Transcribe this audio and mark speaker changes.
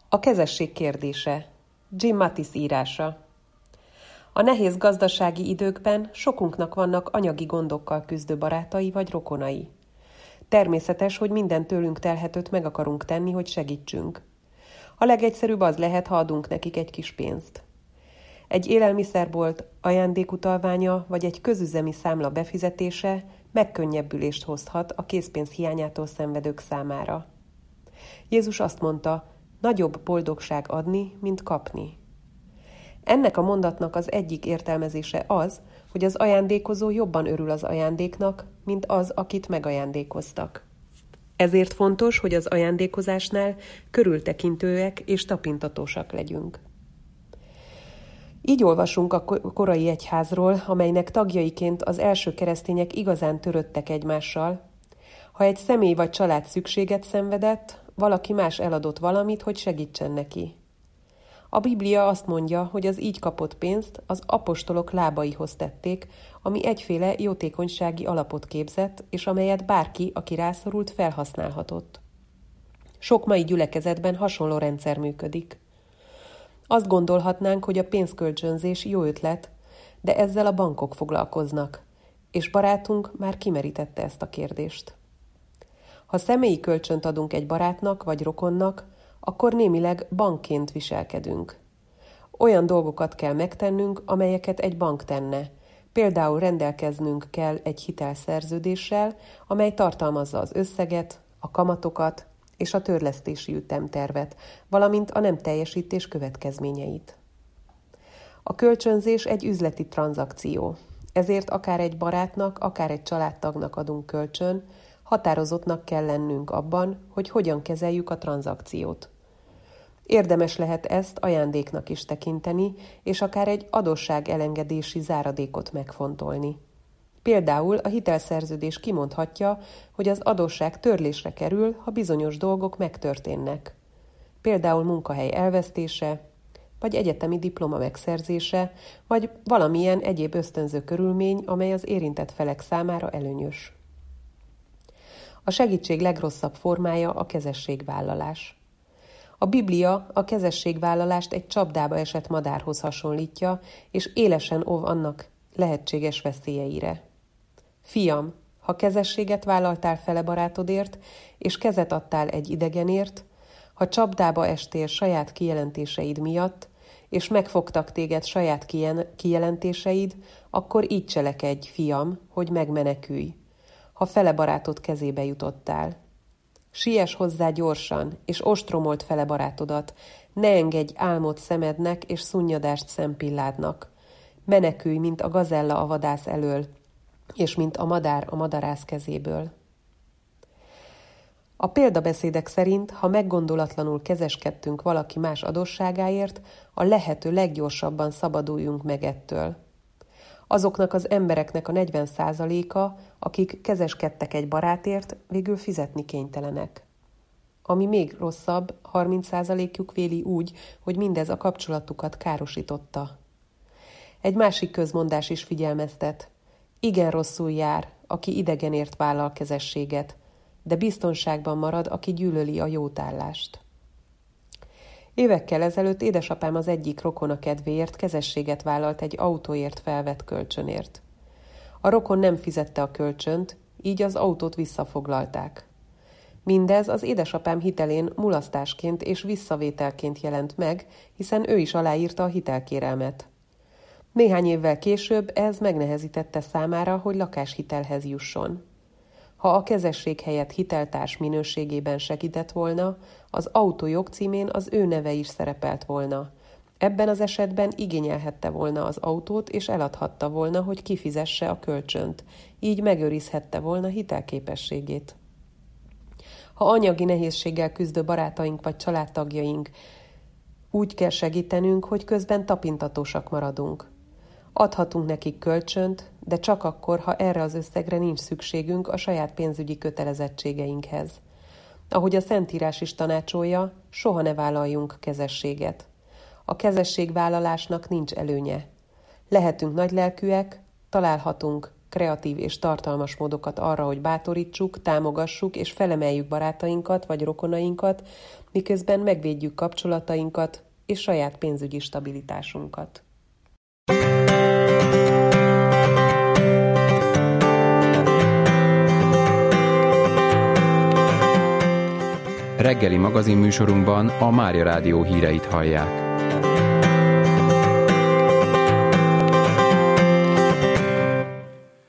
Speaker 1: A kezesség kérdése. Jim Mattis írása. A nehéz gazdasági időkben sokunknak vannak anyagi gondokkal küzdő barátai vagy rokonai. Természetes, hogy minden tőlünk telhetőt meg akarunk tenni, hogy segítsünk. A legegyszerűbb az lehet, ha adunk nekik egy kis pénzt. Egy élelmiszerbolt ajándékutalványa vagy egy közüzemi számla befizetése megkönnyebbülést hozhat a készpénz hiányától szenvedők számára. Jézus azt mondta, nagyobb boldogság adni, mint kapni. Ennek a mondatnak az egyik értelmezése az, hogy az ajándékozó jobban örül az ajándéknak, mint az, akit megajándékoztak. Ezért fontos, hogy az ajándékozásnál körültekintőek és tapintatósak legyünk. Így olvasunk a korai egyházról, amelynek tagjaiként az első keresztények igazán törődtek egymással. Ha egy személy vagy család szükséget szenvedett, valaki más eladott valamit, hogy segítsen neki. A Biblia azt mondja, hogy az így kapott pénzt az apostolok lábaihoz tették, ami egyféle jótékonysági alapot képzett, és amelyet bárki, aki rászorult, felhasználhatott. Sok mai gyülekezetben hasonló rendszer működik. Azt gondolhatnánk, hogy a pénzkölcsönzés jó ötlet, de ezzel a bankok foglalkoznak, és barátunk már kimerítette ezt a kérdést. Ha személyi kölcsönt adunk egy barátnak vagy rokonnak, akkor némileg bankként viselkedünk. Olyan dolgokat kell megtennünk, amelyeket egy bank tenne. Például rendelkeznünk kell egy hitelszerződéssel, amely tartalmazza az összeget, a kamatokat és a törlesztési ütemtervet, valamint a nem teljesítés következményeit. A kölcsönzés egy üzleti tranzakció, ezért akár egy barátnak, akár egy családtagnak adunk kölcsön, határozottnak kell lennünk abban, hogy hogyan kezeljük a tranzakciót. Érdemes lehet ezt ajándéknak is tekinteni, és akár egy adósságelengedési záradékot megfontolni. Például a hitelszerződés kimondhatja, hogy az adósság törlésre kerül, ha bizonyos dolgok megtörténnek. Például munkahely elvesztése, vagy egyetemi diploma megszerzése, vagy valamilyen egyéb ösztönző körülmény, amely az érintett felek számára előnyös. A segítség legrosszabb formája a kezességvállalás. A Biblia a kezességvállalást egy csapdába esett madárhoz hasonlítja, és élesen óv annak lehetséges veszélyeire. Fiam, ha kezességet vállaltál fele barátodért, és kezet adtál egy idegenért, ha csapdába estél saját kijelentéseid miatt, és megfogtak téged saját kijelentéseid, akkor így cselekedj, fiam, hogy megmenekülj, ha fele barátod kezébe jutottál. Siess hozzá gyorsan, és ostromold fele barátodat, ne engedj álmot szemednek és szunnyadást szempilládnak. Menekülj, mint a gazella a vadász elől, és mint a madár a madarász kezéből. A példabeszédek szerint, ha meggondolatlanul kezeskedtünk valaki más adósságáért, a lehető leggyorsabban szabaduljunk meg ettől. Azoknak az embereknek a 40%-a, akik kezeskedtek egy barátért, végül fizetni kénytelenek. Ami még rosszabb, 30%-juk véli úgy, hogy mindez a kapcsolatukat károsította. Egy másik közmondás is figyelmeztet. Igen rosszul jár, aki idegenért vállal kezességet, de biztonságban marad, aki gyűlöli a jótállást. Évekkel ezelőtt édesapám az egyik rokona kedvéért kezességet vállalt egy autóért felvett kölcsönért. A rokon nem fizette a kölcsönt, így az autót visszafoglalták. Mindez az édesapám hitelén mulasztásként és visszavételként jelent meg, hiszen ő is aláírta a hitelkérelmet. Néhány évvel később ez megnehezítette számára, hogy lakáshitelhez jusson. Ha a kezesség helyett hiteltárs minőségében segített volna, az autó jogcímén az ő neve is szerepelt volna. Ebben az esetben igényelhette volna az autót, és eladhatta volna, hogy kifizesse a kölcsönt. Így megőrizhette volna hitelképességét. Ha anyagi nehézséggel küzdő barátaink vagy családtagjaink, úgy kell segítenünk, hogy közben tapintatósak maradunk. Adhatunk nekik kölcsönt, de csak akkor, ha erre az összegre nincs szükségünk a saját pénzügyi kötelezettségeinkhez. Ahogy a Szentírás is tanácsolja, soha ne vállaljunk kezességet. A kezességvállalásnak nincs előnye. Lehetünk nagylelkűek, találhatunk kreatív és tartalmas módokat arra, hogy bátorítsuk, támogassuk és felemeljük barátainkat vagy rokonainkat, miközben megvédjük kapcsolatainkat és saját pénzügyi stabilitásunkat.
Speaker 2: Reggeli magazinműsorunkban a Mária Rádió híreit hallják.